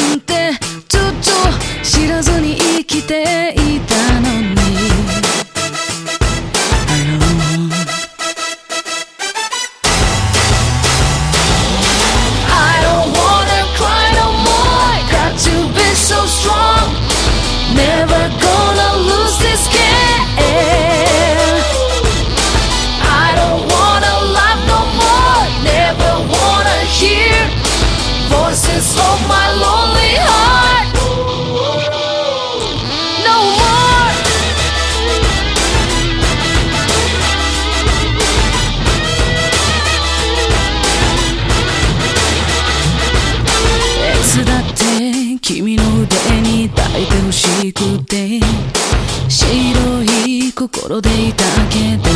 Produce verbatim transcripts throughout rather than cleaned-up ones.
なんてずっと知らずに生きていたのにSo strong, never gonna lose this game. I don't wanna laugh no more, never wanna hear voices of my lonely heart. No more. It's that 君の腕に抱いてほしくて白い心でいたけど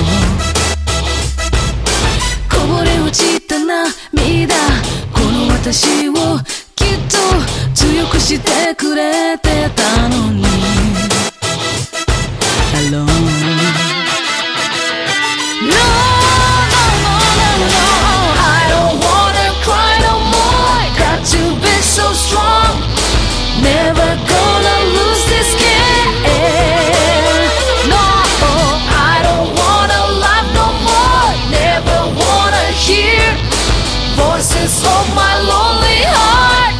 こぼれ落ちた涙この私をきっと強くしてくれてたのに Alone No, no, no, no, no I don't wanna cry no more Got to be so strong Never gonna lose this game. No, I don't wanna laugh no more. Never wanna hear voices of my lonely heart.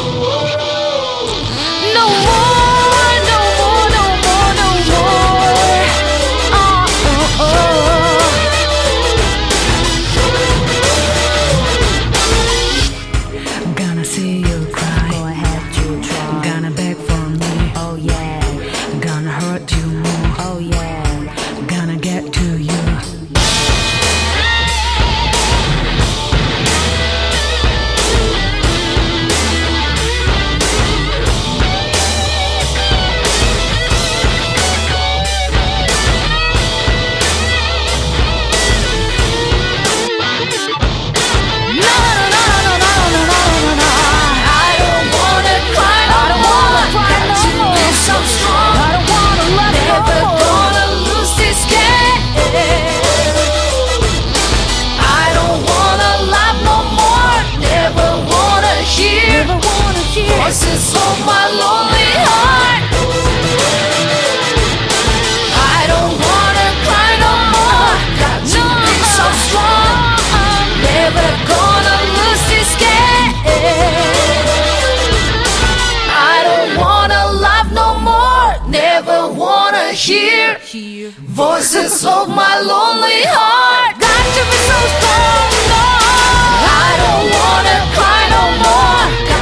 No more, no more, no more, no more. Oh, oh, oh. Gonna see you cry. Go ahead, you try. Gonna beg for me. Oh yeah. Gonna hurt you more. Oh yeah. Gonna get to you. Voices of my lonely heart. I don't wanna cry no more. Got to be so strong. Never gonna lose this game. I don't wanna laugh no more. Never wanna hear voices of my lonely heart. Got to be so strong. No. I don't wanna cry no more.